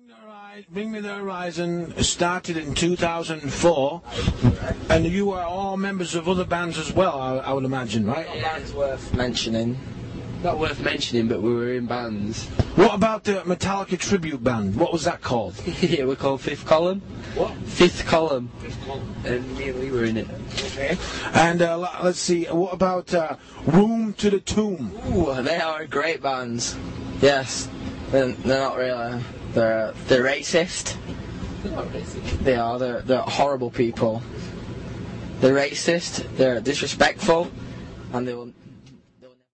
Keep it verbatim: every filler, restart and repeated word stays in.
Bring, the Hori- Bring Me the Horizon started in two thousand four, and you were all members of other bands as well, I, I would imagine, right? That's worth mentioning. Not worth mentioning, but we were in bands. What about the Metallica tribute band? What was that called? Yeah, we're called Fifth Column. What? Fifth Column. Fifth Column. And me and we were in it. Okay. And uh, l- let's see, what about uh, Room to the Tomb? Ooh, they are great bands. Yes. They're, they're not really. They're, they're racist. They're not racist. They are. They're, they're horrible people. They're racist, they're disrespectful, and they will